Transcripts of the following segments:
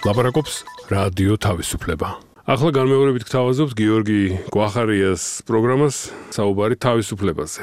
ლაპარაკობს რადიო თავისუფლება. ახლა განმეორებით გთავაზობთ გიორგი გვახარიას პროგრამას საუბარი თავისუფლებაზე.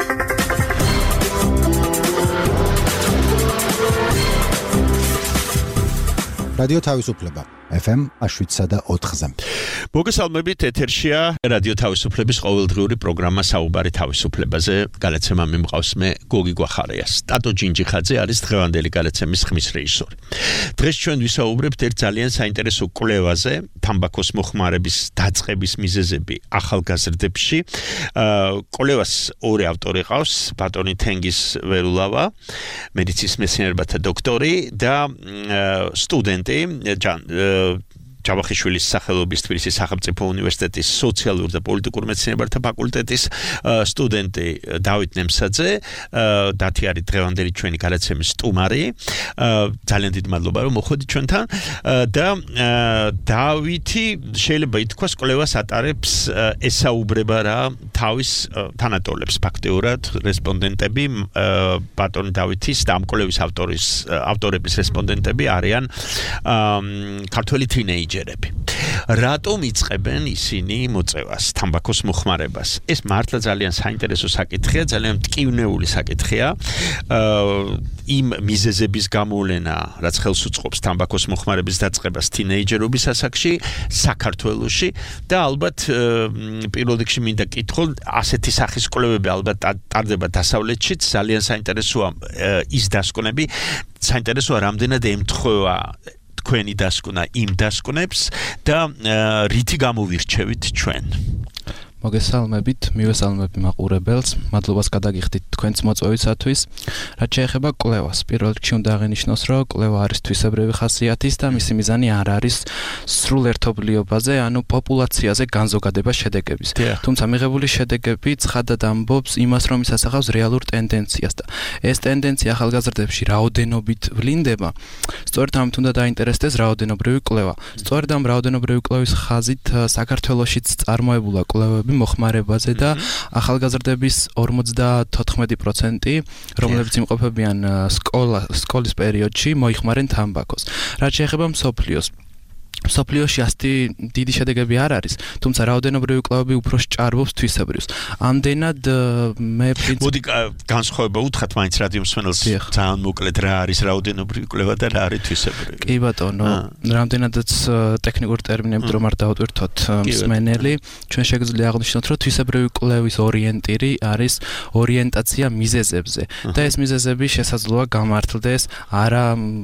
რადიო თავისუფლება FM 7.4-ზე. მოგესალმებით, ეთერშია რადიო თავისუფლების ყოველდღიური პროგრამა საუბარი თავისუფლებაზე. გადაცემა მიმყავს მე გოგი გვახარიას. ტატო ჯინჯიხაძე არის დღევანდელი გადაცემის ხმის რეჟისორი. დღეს ჩვენ ვისაუბრებთ ერთ ძალიან საინტერესო კვლევაზე, თამბაქოს მოხმარების დაწყების მიზეზები ახალგაზრდებში. კვლევას ორი ავტორი ყავს, ბატონი თენგიზ ვერულავა, მედიცინის მეცნიერებათა დოქტორი და სტუდენტი ჯავახიშვილის სახელობის თბილისის სახელმწიფო უნივერსიტეტის სოციალურ და პოლიტიკურ მეცნიერებათა ფაკულტეტის სტუდენტი დავით ნემსაძე. დათი არის დღევანდელი ჩვენი გადაცემის სტუმარი. ძალიან დიდი მადლობა რომ მოხვედით ჩვენთან და დავითი შეიძლება ითქვას კვლევას ატარებს ესაუბრება რა თავის თანატოლებს ფაქტიურად რესპონდენტები ბატონი დავითის და ამ კვლევის ავტორების რესპონდენტები არიან ქართველი თინეიჯერები. რატომ იწყებენ ისინი მოწევას, თამბაქოს მოხმარებას? ეს მართლა ძალიან საინტერესო საკითხია, ძალიან მტკივნეული საკითხია. იმ მიზეზების გამოვლენა, რაც ხელს უწყობს თამბაქოს მოხმარების დაწყებას თინეიჯერობის ასაკში, საქართველოში და ალბათ პირველ რიგში მინდა კითხო, ასეთი სახის კვლევები ალბათ ტარდება დასავლეთშიც, ძალიან საინტერესოა ის დასკვნები, საინტერესოა რამდენად ემთხვევა თქვენი დასკვნა იმ დასკვნებს და რითი გამოვირჩევით ჩვენ? მოგესალმებით, მივესალმებ მაყურებელს, მადლობას გადაგიხდით თქვენს მოწვევისათვის. რაც შეეხება კვლევას, პირველ რიგში უნდა აღინიშნოს, რომ კვლევა არის თვისებრივი ხასიათის და მისი მიზანი არ არის სრულ ერთობლიობაზე, ანუ პოპულაციაზე განზოგადება შედეგების. თუმცა მიღებული შედეგები ცხადად ამბობს იმას, რომ ის ასახავს რეალურ ტენდენციას და ეს ტენდენცია ახალგაზრდებში რაოდენობით ვლინდება. სწორედ ამით უნდა დაინტერესდეს რაოდენობრივი კვლევა. სწორედ ამ რაოდენობრივი კვლევის ხაზით საქართველოშიც წარმოებულა კვლევები მოხმარებაზე და ახალგაზრდების 54%, რომლებიც იმყოფებიან სკოლის პერიოდში, მოიხმარენ თამბაქოს. რაც შეეხება მსოფლიოში ასეთი დიდი შედეგები არ არის, თუმცა რაოდენობრივი კვლევები უფრო სჭარბობს თვისებრივს. ამდენად მე მოდი განსხვავება უთხრათ მაინც რადიო მსმენელს ძალიან მოკლედ რა არის რაოდენობრივი კვლევა და რა არის თვისებრივი. კი ბატონო, რამდენადაც ტექნიკური ტერმინებით რომ არ დავტვირთოთ მსმენელი, ჩვენ შეგვიძლია აღვნიშნოთ, რომ თვისებრივი კვლევის ორიენტირი არის ორიენტაცია მიზეზებზე და ეს მიზეზები შესაძლოა გამართლდეს არა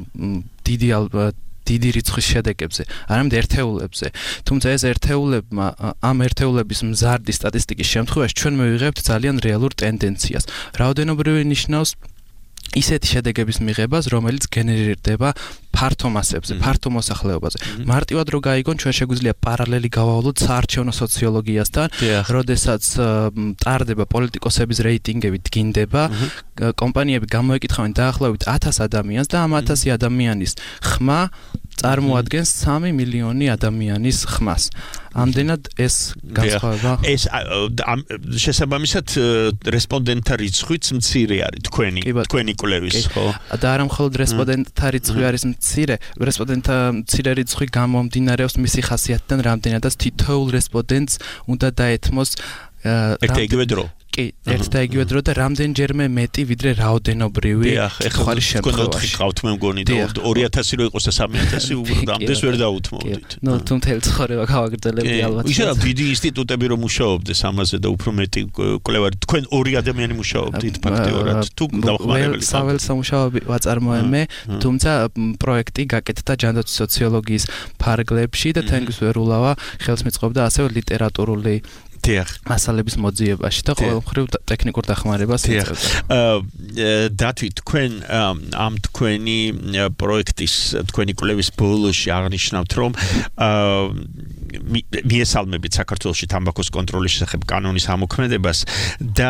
დიდი რიცხვის შედეგებზე, არამედ ერთეულებზე. თუმცა ეს ამ ერთეულების მზარდი სტატისტიკის შემთხვევაში ჩვენ მივიღებთ ძალიან რეალურ ტენდენციას. რაოდენობრივი ნიშნავს ისეთი შედეგების მიღებას, რომელიც გენერირდება ფართო მასებზე, ფართო მოსახლეობაზე. მარტივად რო გაიგონ, ჩვენ შეგვიძლია პარალელი გავავლოთ საარჩევნო სოციოლოგიასთან, როდესაც ტარდება პოლიტიკოსების რეიტინგები დგინდება, კომპანიები გამოეკითხავენ დაახლოებით 1000 ადამიანს და ამ 1000 ადამიანის ხმა წარმოადგენს 3 მილიონი ადამიანის ხმას. ამდენად ეს განსხვავება. ეს შესაბამისად რესპონდენტთა რიცხვიც მცირე არის თქვენი კვლევის, ხო? და არა მხოლოდ რესპონდენტთა რიცხვი არის მცირე, რესპონდენტთა მცირე რიცხვი გამომდინარეობს მისი ხასიათიდან, რამდენადაც თითოეულ რესპონდენტს უნდა დაეთმოს ერთ-იგივე დრო. კი, ერთ და იგივე დრო და რამდენჯერმე მეტი ვიდრე რაოდენობრივი კითხვის შემთხვევაში. ყავთ მე მგონი და 2000 რო იყოს და 3000 უბრალოდ ამდენს ვერ დაუთმობდით. თუ მთელი ცხოვრება გავაგრძელებდი ალბათ. ისე დიდი ინსტიტუტები რომ მუშაობდეს ამაზე და უფრო მეტი კვლევარი, თქვენ ორი ადამიანი მუშაობდით ფაქტიურად თუ დავხმარებელი. სამუშაოები ვაწარმოე მე, თუმცა პროექტი გაკეთდა ჯანდაცვის სოციოლოგიის ფარგლებში და თენგიზ ვერულავა ხელს მიწყობდა ასევე ლიტერატურული მასალების მოძიებაში და ყოველმხრივ ტექნიკურ დახმარებას ეწევდა. დათვი, თქვენ ამ თქვენი პროექტის, თქვენი კვლევის ბოლოში აღნიშნავთ, რომ მიესალმებით საქართველოში თამბაქოს კონტროლის შესახებ კანონის ამოქმედებას და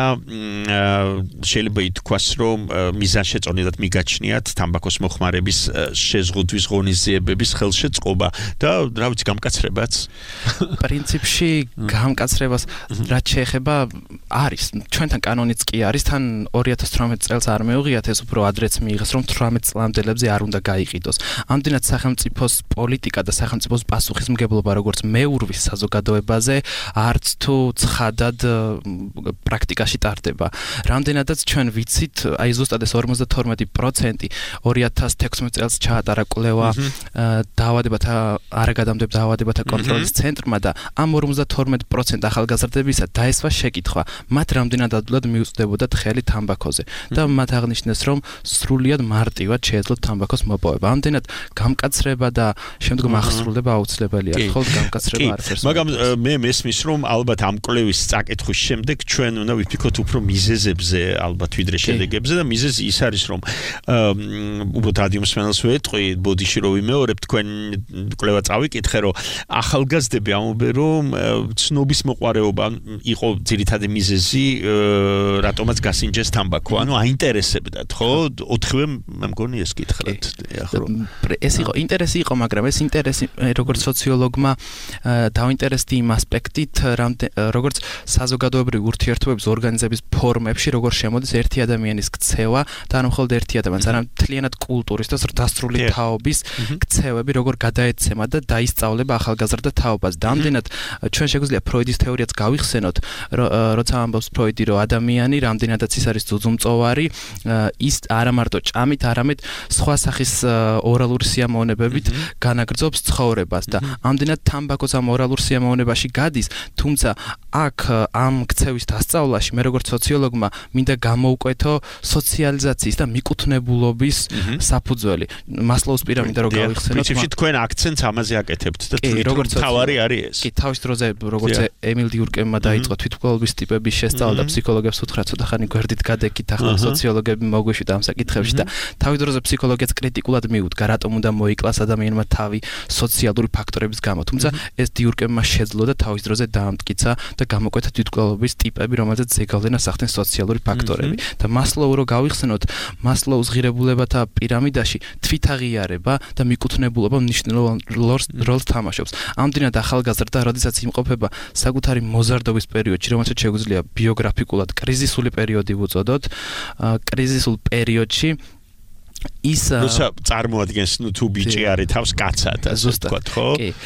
შეიძლება ითქვას, რომ მიზანშეწონილად მიგაჩნიათ თამბაქოს მოხმარების შეზღუდვის ღონისძიებების ხელშეწყობა და რა ვიცი გამკაცრებაც პრინციპში გამკაცრებას რაც შეეხება არის ჩვენთან კანონიც კი არის თან 2018 წელს არ მეუღიათ ეს უფრო ადრეც მიიღეს რომ 18 წლამდელებზე არ უნდა გაიყიდოს ამდენად სახელმწიფოს პოლიტიკა და სახელმწიფოს პასუხისმგებლობა როგორც მეურვის საზოგადოებაზე არც თუ ცხადად პრაქტიკაში ტარდება რამდენადაც ჩვენ ვიცით აი ზუსტად ეს 52% 2016 წელს ჩაატარა კვლევა დაავადებათა არაგადამდებელ დაავადებათა კონტროლის ცენტრმა და ამ 52% ახალგაზრდებისა დაესვა შეკითხვა მათ რამდენად ადვილად მიუწვდებოდათ ხელი თამბაქოზე და მათ აღნიშნეს რომ სრულიად მარტივად შეეძლოთ თამბაქოს მოპოვება ამდენად გამკაცრება და შემდგომ აღსრულება აუცილებელია ხოლმე გამკაცრება არაფერს მაგრამ მე მესმის რომ ალბათ ამ კვლევის წაკითხვის შემდეგ ჩვენ უნდა ვიფიქროთ უფრო მიზეზებზე ალბათ ვიდრე შედეგებზე და მიზეზი ის არის რომ უბრალოდ რადიომსმენელს ვეტყვი ბოდიში რომ ვიმეორებ თქვენ კვლევა წავიკითხე რომ ახალგაზრდები ამბობენ რომ ცნობის მოყარეობა იყო ძირითადი მიზეზი რატომაც გასინჯეს თამბაქო ანუ აინტერესებდათ ხო 4-ვე მე მგონი ეს გითხრათ ეს იყო ინტერესი იყო მაგრამ ეს ინტერესი როგორც სოციოლოგმა დაინტერესდი იმ ასპექტით როგორც საზოგადოებრივი ურთიერთობების ორგანიზების ფორმებში როგორ შემოდის ერთი ადამიანის ქცევა და არა მხოლოდ ერთი ადამიანის არამედ მთლიანად კულტურის და დასრული თაობის ქცევები როგორ გადაეცემა და დაისწავლება ახალგაზრდა თაობას და ამდენად ჩვენ შეგვიძლია ფროიდის თეორიაც გავიხსენოთ როცა ამბობს ფროიდი რომ ადამიანი რამდენადაც ის არის ძუძუმწოვარი ის არა მარტო ჭამით არამედ სხვა სახის ორალური სიამოვნებებით განაგრძობს ცხოვრებას და ამდენად თამბაქოს ამ ორალურ სიამოვნებაში გადის თუმცა აქ ამ ქცევის დასწავლაში მე როგორც სოციოლოგმა მინდა გამოვკვეთო სოციალიზაციის და მიკუთვნებულობის საფუძველი მასლოუს პირამიდა რო გავიხსენოთ პრინციპში თქვენ აქცენტს ამაზე აკეთებთ და როგორც თავარი არის ეს კი თავის დროზე როგორც ემილ დიურკემმა დაიწყო თვითმკვლელობის ტიპების შესწავლა და ფსიქოლოგებს უთხრა ცოტა ხანი გვერდით გადეკით ახლა სოციოლოგები მოგვიშვით ამ საკითხებში და თავის დროზე ფსიქოლოგიაც კრიტიკულად მიუდგა რატომ უნდა მოიკლას ადამიანმა თავი სოციალური ფაქტორების გამო თუმცა ეს დიურკემმა შეძლო და თავის დროზე დაამტკიცა და გამოკვეთა თვითმკვლელობის ტიპები რომელზეც ზეგავლენას ახდენს სოციალური ფაქტორები და მასლოუ რო გავიხსენოთ მასლოუს ღირებულებათა პირამიდაში თვითაღიარება და მიკუთვნებულობა მნიშვნელოვან როლს თამაშობს ამდენად ახალგაზრდა როდესაც იმყოფება საკუთარი მოზარდობის პერიოდში რომელსაც შეგვიძლია ბიოგრაფიკულად კრიზისული პერიოდი ვუწოდოთ კრიზისულ პერიოდში ის წარმოადგენს თუ ბიჭი არის თავს კაცად ასე ვთქვათ ხო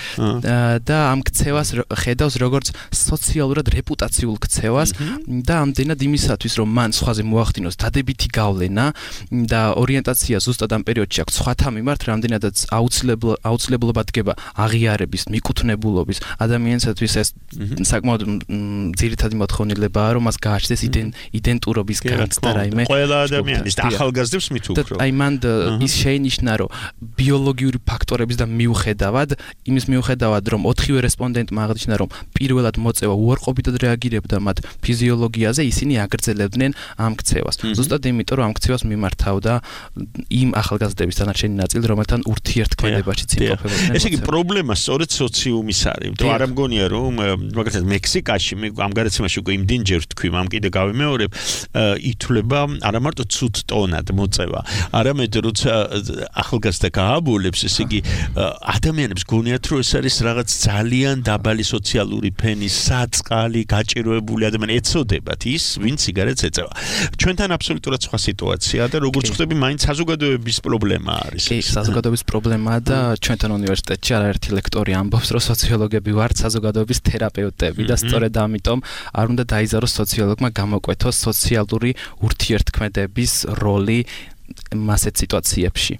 და ამ ქცევას ხედავს როგორც სოციალურად რეპუტაციულ ქცევას და ამდენად იმისათვის რომ მან სხვაზე მოახდინოს დადებითი გავლენა და ორიენტაცია ზუსტად ამ პერიოდში აქვს სხვათა მიმართ რამდენადაც აუცილებლობა დგება აღიარების მიკუთვნებულობის ადამიანისათვის ეს საკმაოდ ძირითადი მოთხოვნილებაა რომ მას გააჩნდეს იდენტურობის განცდა რაიმე ყველა ადამიანის და ახალგაზრდებს მით უფრო მან ის შეინიშნა რომ ბიოლოგიური ფაქტორების და მიუხედავად იმის მიუხედავად რომ 4-ვე რესპონდენტმა აღნიშნა რომ პირველად მოწევა უარყოფითად რეაგირებდა მათ ფიზიოლოგიაზე ისინი აგრძელებდნენ ამ ქცევას ზუსტად იმიტომ რომ ამ ქცევას მიმართავდა იმ ახალგაზრდების დანარჩენი ნაწილი რომელთან ურთიერთქმედებაში იმყოფებოდნენ ესე იგი პრობლემა სწორედ სოციუმის არის იმიტომ არ მგონია რომ მაგალითად მექსიკაში მე ამ გარეთ უკვე იმდენჯერ თქვი ამ კიდე გავიმეორებ ითვლება არა მარტო ცუდ ტონად მოწევა არამედ როცა ახალგაზრდა გააბოლებს ესე იგი ადამიანებს გონიათ რომ ეს არის რაღაც ძალიან დაბალი სოციალური ფენის საწყალი გაჭიროებული ადამიანი ეცოდებათ ის ვინც სიგარეტს ეწევა ჩვენთან აბსოლუტურად სხვა სიტუაციაა და როგორც ხვდები მაინც საზოგადოების პრობლემა არის კი საზოგადოების პრობლემაა და ჩვენთან უნივერსიტეტში არაერთი ლექტორი ამბობს რომ სოციოლოგები ვართ საზოგადოების თერაპევტები და სწორედ ამიტომ არ უნდა დაიზაროს სოციოლოგმა გამოკვეთოს სოციალური ურთიერთქმედების როლი მასეთ სიტუაციებში.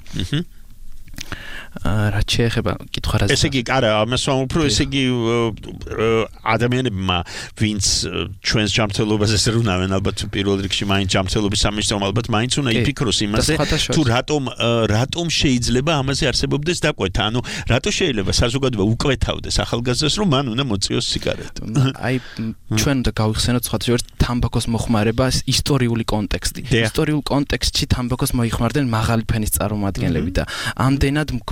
რაც შეეხება კითხვაზე. ესე იგი, არა, ამას ვამბობ, ესე იგი ადამიანებმა, ვინც ჩვენს ჯანმრთელობაზე ზრუნავენ, ალბათ პირველ რიგში მაინც ჯანმრთელობის სამინისტრომ ალბათ მაინც უნდა იფიქროს იმაზე, თუ რატომ შეიძლება ამაზე არსებობდეს დაკვეთა, ანუ რატო შეიძლება საზოგადოება უკვეთავდეს ახალგაზრდას, რომ მან უნდა მოწიოს სიგარეტი. აი, ჩვენ უნდა გავიხსენოთ სხვადასხვა თამბაქოს მოხმარებას ისტორიული კონტექსტი. ისტორიულ კონტექსტში თამბაქოს მოიხმარდნენ მაღალი ფენის წარმომადგენლები და ამდენად მგონი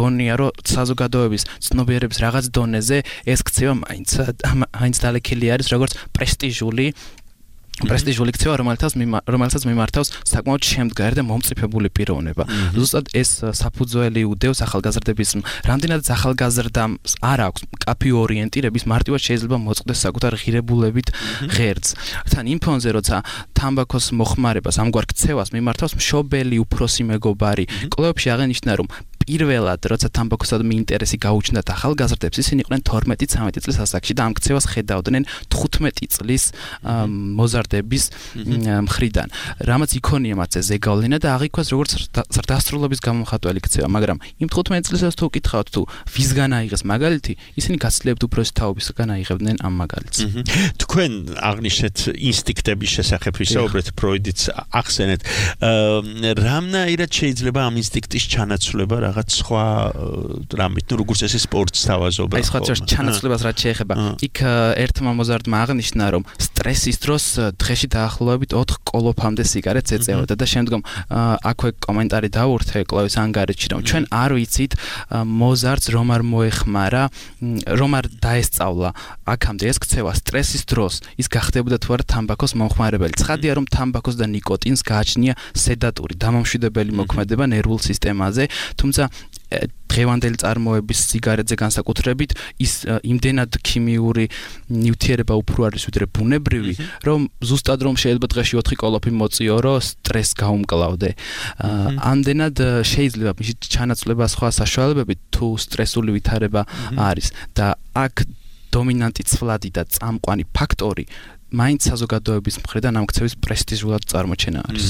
მგონია რომ საზოგადოების ცნობიერების რაღაც დონეზე ეს ქცევა მაინც დალექილი არის როგორც პრესტიჟული ქცევა, რომელსაც მიმართავს საკმაოდ შემდგარი და მომწიფებული პიროვნება. ზუსტად ეს საფუძველი უდევს ახალგაზრდების რამდენადაც ახალგაზრდას არ აქვს მკაფიო ორიენტირების, მარტივად შეიძლება მოწყდეს საკუთარ ღირებულებით ღერძს. თან იმ ფონზე, როცა თამბაქოს მოხმარებას ამგვარ ქცევას მიმართავს მშობელი უფროსი მეგობარი, კვლევებში აღენიშნა, რომ პირველად, როცა თამბაქოსადმი ინტერესი გაუჩნდათ ახალგაზრდებს, ისინი იყვნენ 12-13 წლის ასაკში და ამ ქცევას ხედავდნენ 15 წლის მოზარდების მხრიდან. რამაც იქონია მათზე ზეგავლენა და აღიქვას როგორც ზრდასრულობის გამომხატველი ქცევა, მაგრამ იმ 15 წლისას თუ უკითხავთ თუ ვისგან აიღეს მაგალითი, ისინი გაცილებით უფროსი თაობისგან აიღებდნენ ამ მაგალითს. თქვენ აღნიშნეთ ინსტინქტების შესახებ ვისაუბრეთ, ფროიდიც ახსენეთ. რამნაირად შეიძლება ამ ინსტინქტის ჩანაცვლება რაღაც სხვა რამით, როგორც ეს სპორტს თავაზობა. აი სხვა ჩანაცვლებას რაც შეეხება, იქ ერთმა მოზარდმა აღნიშნა, რომ სტრესის დროს დღეში დაახლოებით 4 კოლოფამდე სიგარეტს ეწევოდა და შემდგომ აქვე კომენტარი დაურთე კვლევის ანგარიშში, რომ ჩვენ არ ვიცით მოზარდს რომ არ მოეხმარა, რომ არ დაესწავლა აქამდე ეს ქცევა სტრესის დროს ის გახდებოდა თუ არა თამბაქოს მომხმარებელი. ცხადია, რომ თამბაქოს და ნიკოტინს გააჩნია სედატური დამამშვიდებელი მოქმედება ნერვულ სისტემაზე, თუმცა დღევანდელი წარმოების სიგარეტზე განსაკუთრებით ის იმდენად ქიმიური ნივთიერება უფრო არის ვიდრე ბუნებრივი, რომ ზუსტად რომ შეიძლება დღეში 4 კოლოფი მოწიო, რომ სტრესს გაუმკლავდე. ამდენად შეიძლება მისი ჩანაცვლება სხვა საშუალებებით თუ სტრესული ვითარება არის და აქ დომინანტი ცვლადი და წამყვანი ფაქტორი მაინც საზოგადოების მხრიდან ამ ქცევის პრესტიჟულად წარმოჩენა არის.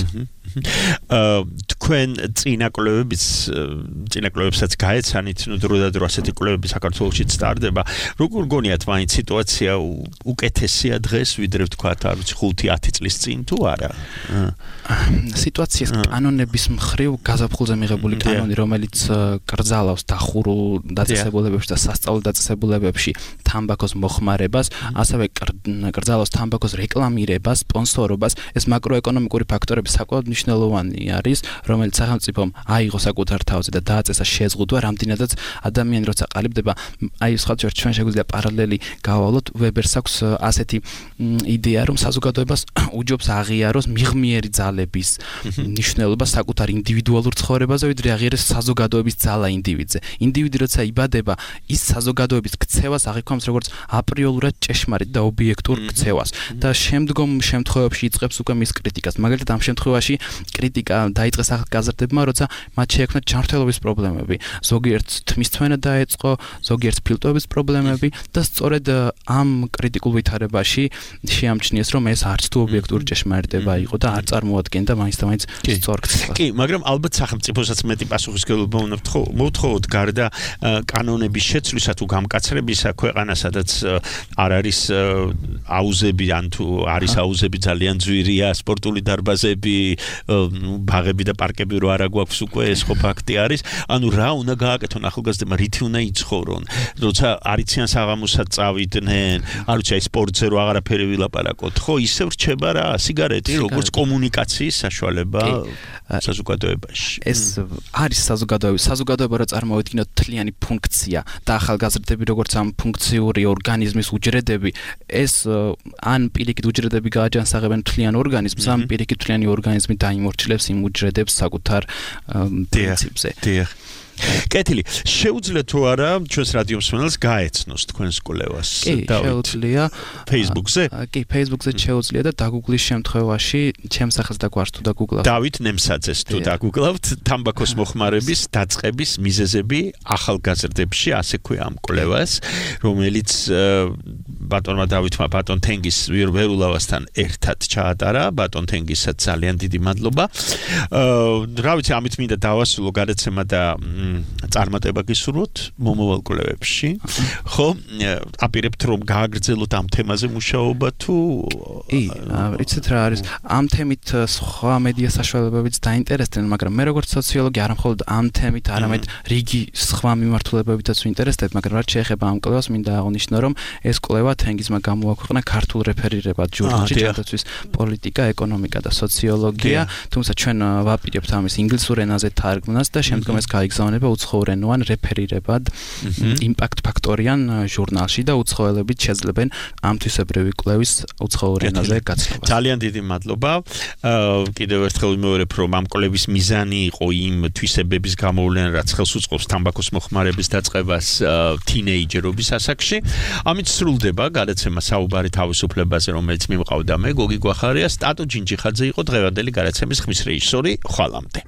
თქვენ წინაკლებებსაც გაეცანით, დრო და დრო ასეთი კვლევები საქართველოშიც სტარდება. როგორ გონიათ მაინც სიტუაცია უკეთესია დღეს, ვიდრე ვთქვათ, არ ვიცი 5-10 წლის წინ თუ არა? სიტუაციას კანონების მხრივ გაზაფხულზე მიღებული კანონი, რომელიც კრძალავს დახურულ დაწესებულებებში და სასწავლო დაწესებულებებში თამბაქოს მოხმარებას, ასევე კრძალავს თამბაქოს რეკლამირებას, სპონსორობას, ეს მაკროეკონომიკური ფაქტორები საკმაოდ მნიშვნელოვანი არის, რომელიც სახელმწიფომ აიღო საკუთარ თავზე და დააწესა შეზღუდვა, რამდენადაც ადამიანი როცა ყალიბდება, აი სხვადასხვა ჩვენ შეგვიძლია პარალელი გავავლოთ, ვებერს აქვს ასეთი იდეა, რომ საზოგადოებას უჯობს აღიაროს მიღმიერი ძალების მნიშვნელობა საკუთარ ინდივიდუალურ ცხოვრებაზე, ვიდრე აღიაროს საზოგადოების ძალა ინდივიდზე. ინდივიდი როცა იბადება, ის საზოგადოების ქცევას აღიქვამს როგორც აპრიორულად ჭეშმარიტ და ობიექტურ ქცევას და შემდგომ შემთხვევებში იწყებს უკვე მის კრიტიკას. მაგალითად ამ შემთხვევაში კრიტიკა დაიწყეს ახალგაზრდებმა, როცა მათ შეექმნათ ჯანმრთელობის პრობლემები. ზოგიერთ თმისცვენა დაეწყო, ზოგიერთ ფილტვების პრობლემები და სწორედ ამ კრიტიკულ ვითარებაში შეამჩნიეს, რომ ეს არც თუ ობიექტური ჭეშმარიტება იყო და არ წარმოადგენდა მაინც და მაინც სწორ ქცევას. კი, მაგრამ ალბათ სახელმწიფოსაც მეტი პასუხისმგებლობა უნდა მოვთხოვოთ გარდა კანონების შეცვლისა თუ გამკაცრებისა, ქვეყანა სადაც არ არის აუზები ან თუ არის აუზები ძალიან ძვირია, სპორტული დარბაზები, ბაღები და პარკები რო არა გვაქვს უკვე, ეს ხო ფაქტი არის. ანუ რა უნდა გააკეთონ ახალგაზრდებმა, რითი უნდა იცხოვრონ, როცა არიციან საღამოსად წავიდნენ, არ ვიცი, აი სპორტზე რო აღარაფერი ვილაპარაკოთ, ხო ისევ რჩება რა სიგარეტი, როგორც კომუნიკაციის საშუალება საზოგადოებაში. ეს არის საზოგადოება რო წარმოვიდგინოთ მთლიანი ფუნქცია და ახალგაზრდები როგორც ამ ფუნქციური ორგანიზმის უჯრედები, ეს ან პირიქით უჯრედები გააჯანსაღებენ მთლიან ორგანიზმს, ან პირიქით მთლიანი ორგანიზმი დაიმორჩილებს იმ უჯრედებს საკუთარ პრინციპზე. კეთილი, შეუძლია თუ არა ჩვენს რადიო მსმენელს გაეცნოს თქვენს კვლევას? კი, შეუძლია. Facebook-ზე? კი, Facebook-ზე შეუძლია და დაგუგლის შემთხვევაში ჩემს სახელს დაგვართ თუ დაგუგლავთ. დავით ნემსაძეს თუ დაგუგლავთ, თამბაქოს მოხმარების დაწყების მიზეზები ახალგაზრდებში, ასე ქვია ამ კვლევას, რომელიც ბატონმა დავითმა ბატონ თენგის ვერულავასთან ერთად ჩაატარა. ბატონ თენგისაც ძალიან დიდი მადლობა. რა ვიცი, ამით მინდა დავასრულო გადაცემა და წარმატება გისურვოთ მომავალ კვლევებში. ხო, აპირებთ რომ გააგრძელოთ ამ თემაზე მუშაობა თუ იცით რა არის, ამ თემით სხვა მედია საშუალებებიც დაინტერესდნენ, მაგრამ მე როგორც სოციოლოგი არა მხოლოდ ამ თემით, არამედ რიგი სხვა მიმართულებებითაც ვინტერესდებ, მაგრამ რაც შეეხება ამ კვლევას, მინდა აღნიშნო, რომ ეს კვლევა თენგიზმა გამოაქვეყნა ქართულ რეფერირებად ჟურნალში, ჩათვლის პოლიტიკა, ეკონომიკა და სოციოლოგია, თუმცა ჩვენ ვაპირებთ ამის ინგლისურ ენაზე თარგმნას და შემდგომ ეს გაიგზავნებთ გამოიყენება უცხოურენოვან რეფერირებად იმპაქტ ფაქტორიან ჟურნალში და უცხოელებით შეძლებენ ამ თვისებრივი კვლევის უცხოურენაზე გაცნობას. ძალიან დიდი მადლობა. კიდევ ერთხელ ვიმეორებ, რომ ამ კვლევის მიზანი იყო იმ თვისებების გამოვლენა, რაც ხელს უწყობს თამბაქოს მოხმარების დაწყებას თინეიჯერობის ასაკში. ამით სრულდება გადაცემა საუბარი თავისუფლებაზე, რომელიც მიმყავდა მე, გოგი გვახარია, სტატო ჯინჯიხაძე იყო დღევანდელი გადაცემის ხმის რეჟისორი. ხვალამდე.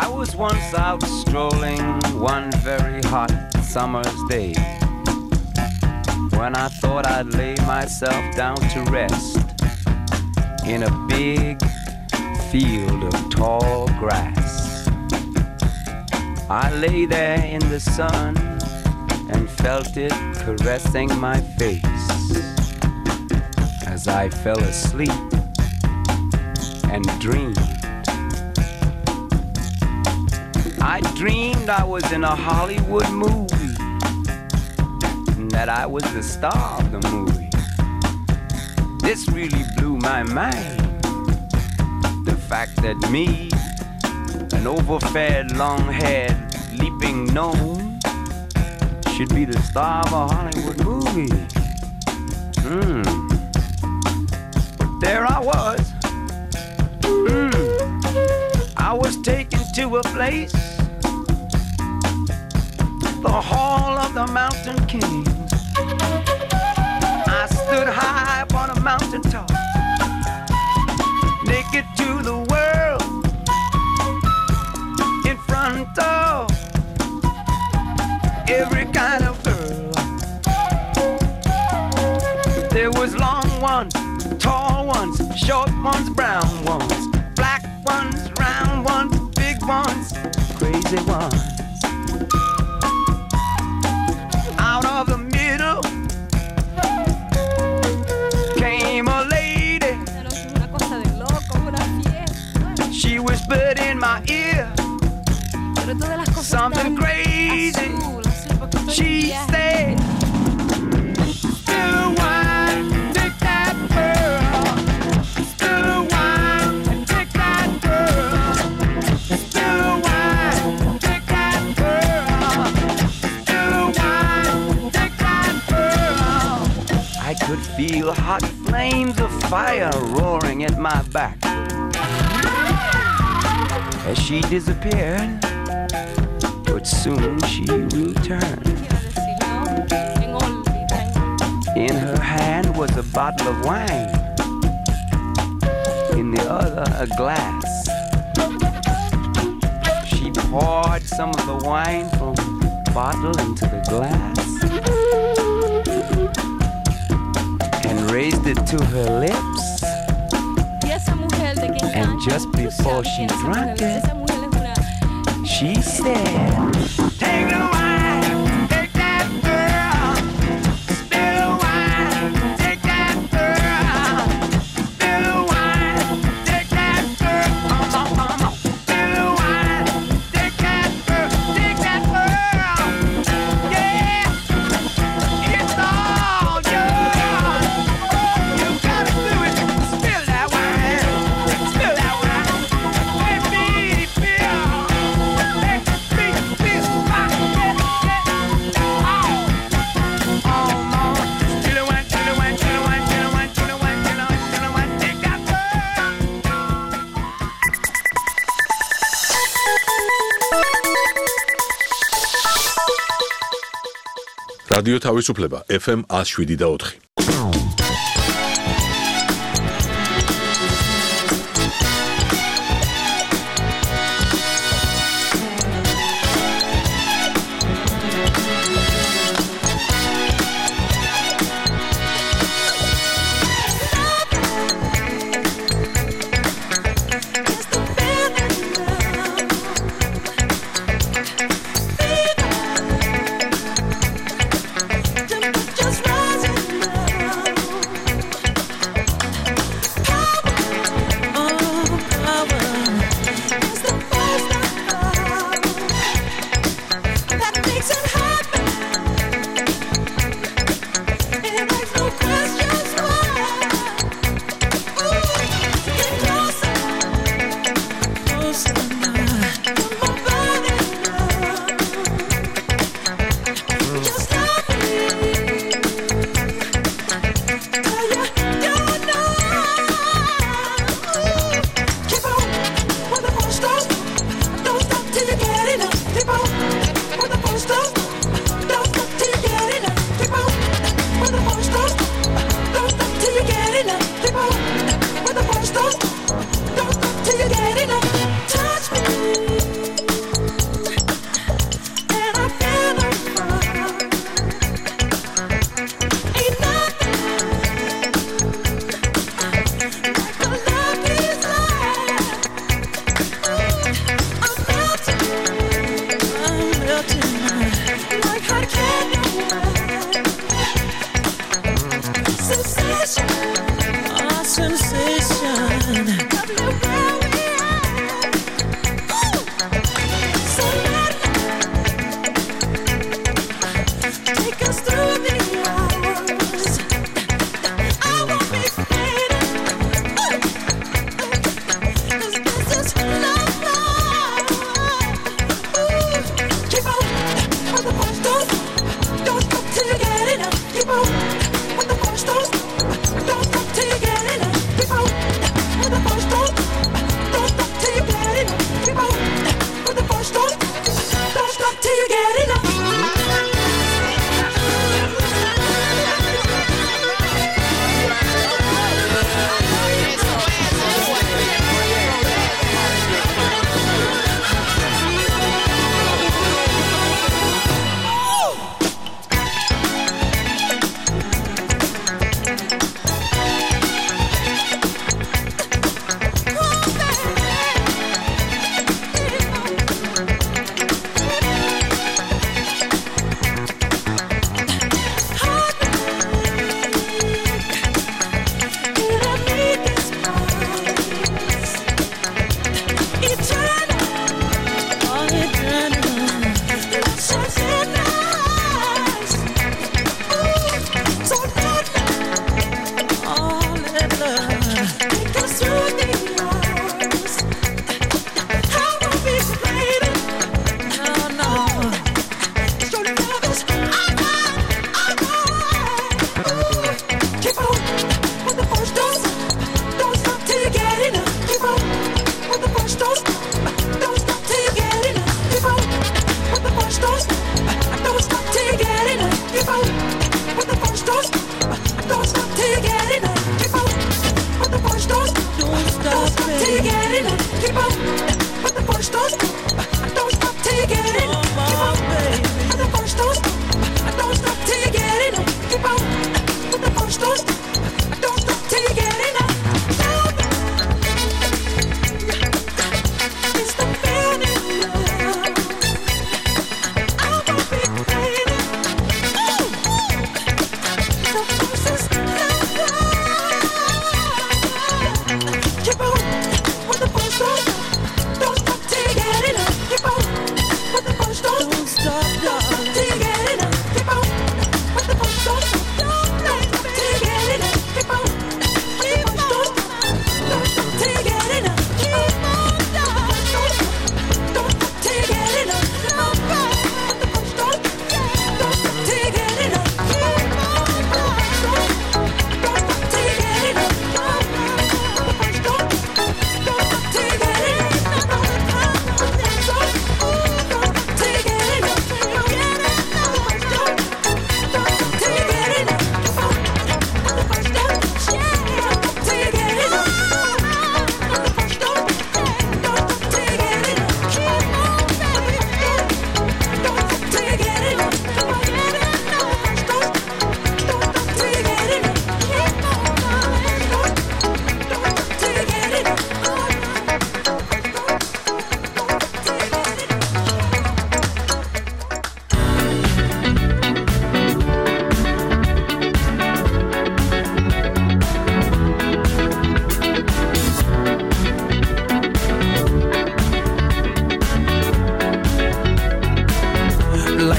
Out strolling one very hot summer's day. when I thought I'd lay myself down to rest in a big field of tall grass. I lay there in the sun and felt it caressing my face as I fell asleep and dreamed. I dreamed I was in a Hollywood movie and that I was the star of the movie. This really blew my mind. The fact that me, an overfed, long-haired, leaping gnome, should be the star of a Hollywood movie. But there I was. I was taken to a place, the Hall of the Mountain King. I stood high upon a mountaintop, naked to the world, in front of every kind of girl. There was long ones, tall ones, short ones, brown ones, black ones, round ones, big ones, crazy ones. Out of the middle came a lady. She whispered in my ear something crazy. She said, still wine, take that girl. Still wine, take that girl. Still wine, take that girl. Still wine, take that girl. I could feel hot flames of fire roaring at my back as she disappeared, but soon she returned. In her hand was a bottle of wine, in the other a glass. She poured some of the wine from the bottle into the glass and raised it to her lips. And just before she drank it, she said, take the wine, take that girl. Spill the wine, take that girl. Spill the wine, take that girl. Spill the wine, take that girl. Take that girl. Yeah, it's all yours. You gotta do it. Spill that wine. Spill that wine. Let me feel. Let me feel my head. Oh, mama. Spill the wine, spill the wine, spill the wine, spill the wine, spill the wine, spill the wine, spill the wine. Take that girl. რადიო თავისუფლება FM 107.4. Just rising up.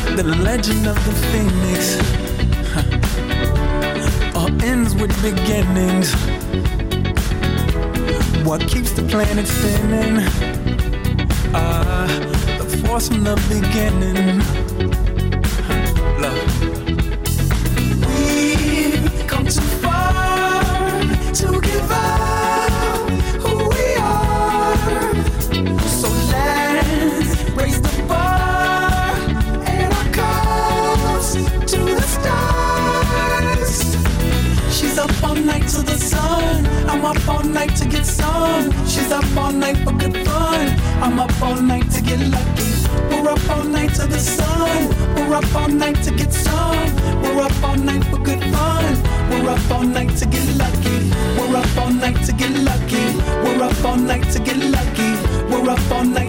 The legend of the phoenix all ends with beginnings. What keeps the planet spinning? The force from the beginning. Love. We've come too far to give up who we are. So let's raise the bar and our cups to the stars. She's up all night to the sun. I'm up all night to get some. She's up all night for good fun. I'm up all night to get lucky. We're up all night to the sun. We're up all night to get some. We're up all night for good fun. We're up all night to get lucky. We're up all night to get lucky. We're up all night to get lucky. We're up all night